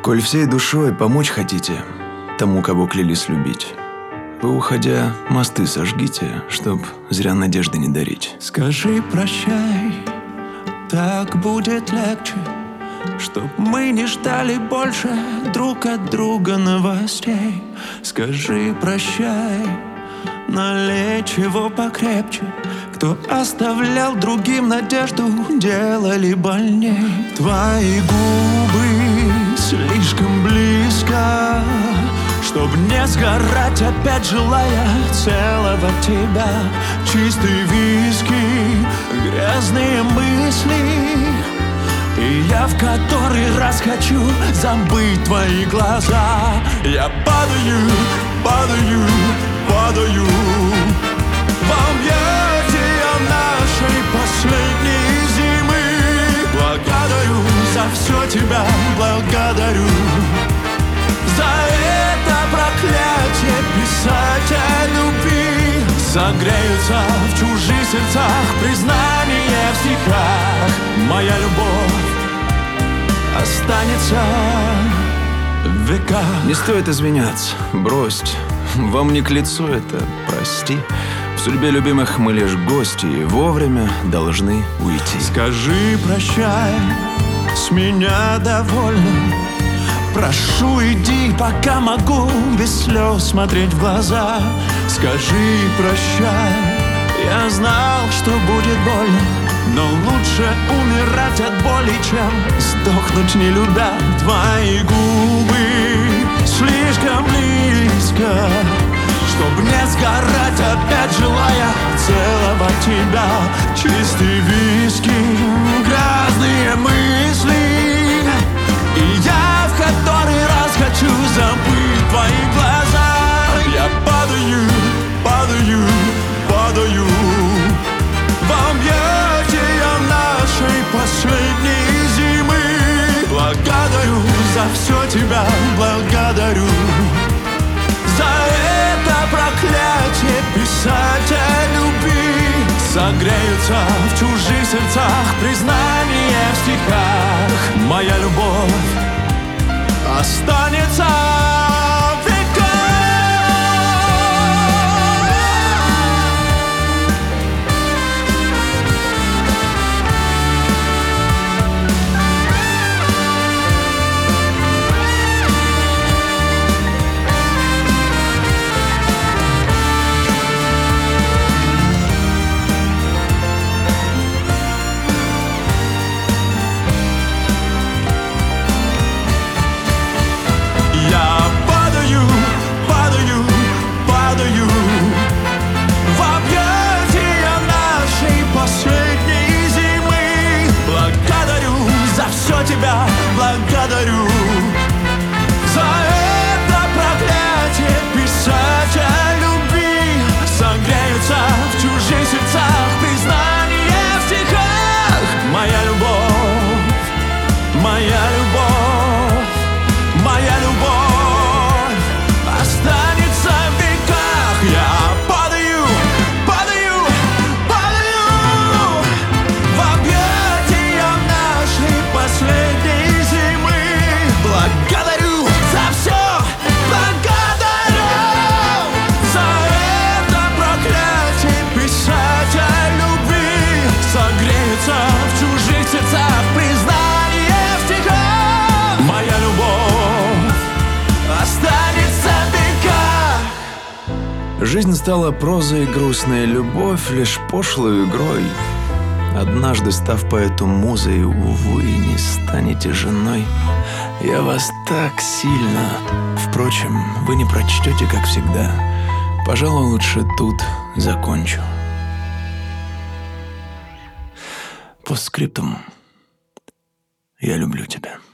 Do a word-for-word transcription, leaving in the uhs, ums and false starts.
Коль всей душой помочь хотите тому, кого клялись любить, вы, уходя, мосты сожгите, чтоб зря надежды не дарить. Скажи прощай, так будет легче, чтоб мы не ждали больше друг от друга новостей. Скажи прощай, налей чего покрепче. Кто оставлял другим надежду, делали больней. Твои губы слишком близко, чтоб не сгорать опять, желая целовать тебя. Чистый виски, грязные мысли, и я в который раз хочу забыть твои глаза. Я падаю, падаю, падаю в объятия нашей последней зимы. Благодарю за все тебя, благодарю за это проклятие писать о любви. Согреются в чужих сердцах признания в стихах. Моя любовь останется в веках. Не стоит извиняться, брось. Вам не к лицу это, прости. В судьбе любимых мы лишь гости, и вовремя должны уйти. Скажи прощай, с меня довольно. Прошу, иди, пока могу без слез смотреть в глаза. Скажи прощай, я знал, что будет больно, но лучше умирать от боли, чем сдохнуть не любя. Твои губы слишком близко, чтоб не сгорать опять, желая целовать тебя. Чистый виски, грязные мысли, и я в который раз хочу забыть твои глаза. Я падаю, падаю, падаю в объятия нашей последней зимы. Благодарю за все тебя, благодарю за это проклятие писать о любви. Согреются в чужих сердцах признания в стихах. Моя любовь останется в веках. Тебя благодарю за это проклятие писать о любви. Согреются в чужих сердцах признания в стихах. Моя любовь, моя любовь, моя любовь останется в веках. Я падаю, падаю, падаю в объятия нашей последней зимы. Благодарю за все, благодарю за это проклятие писать о любви. Согреются в чужих сердцах признания в стихах. Моя любовь останется в веках. Жизнь стала прозой, грустная любовь лишь пошлой игрой. Однажды, став поэту музой, увы, не станете женой. Я вас так сильно, впрочем, вы не прочтете, как всегда. Пожалуй, лучше тут закончу. Постскриптум. Я люблю тебя.